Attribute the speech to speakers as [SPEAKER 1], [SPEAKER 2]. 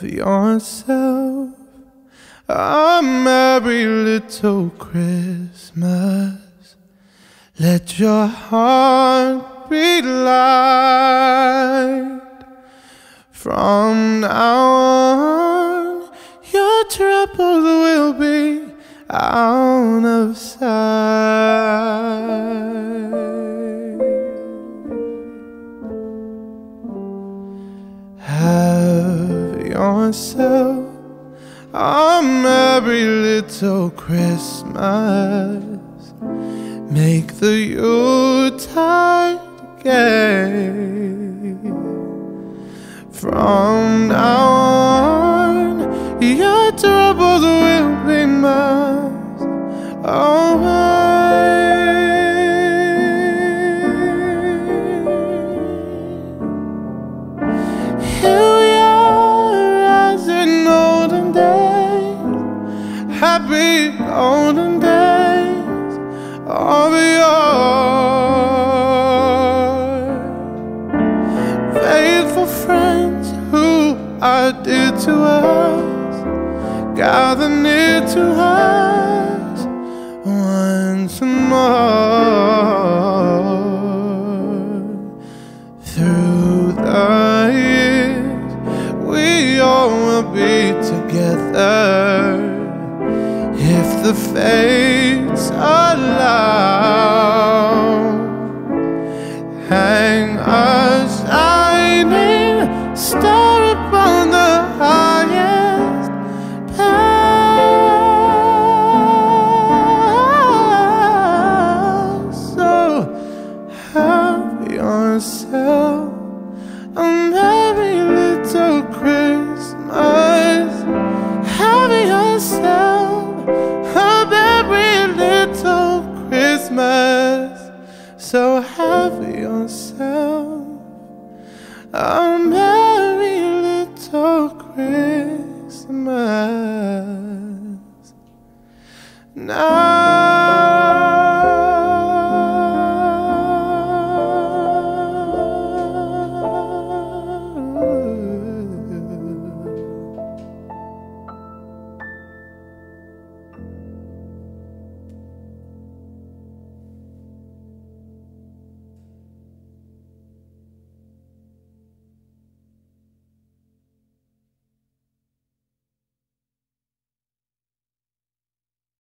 [SPEAKER 1] yourself a merry little Christmas. Let your heart be light. From now on, your troubles will be out of sight. Have yourself a merry little Christmas. Make the Yuletide gay. From now on, your troubles will be miles away. Here we are as in olden days, happy olden days of yore. Faithful friends who are dear to us, gather near to us once more. Through the years, we all will be together if the fates allow.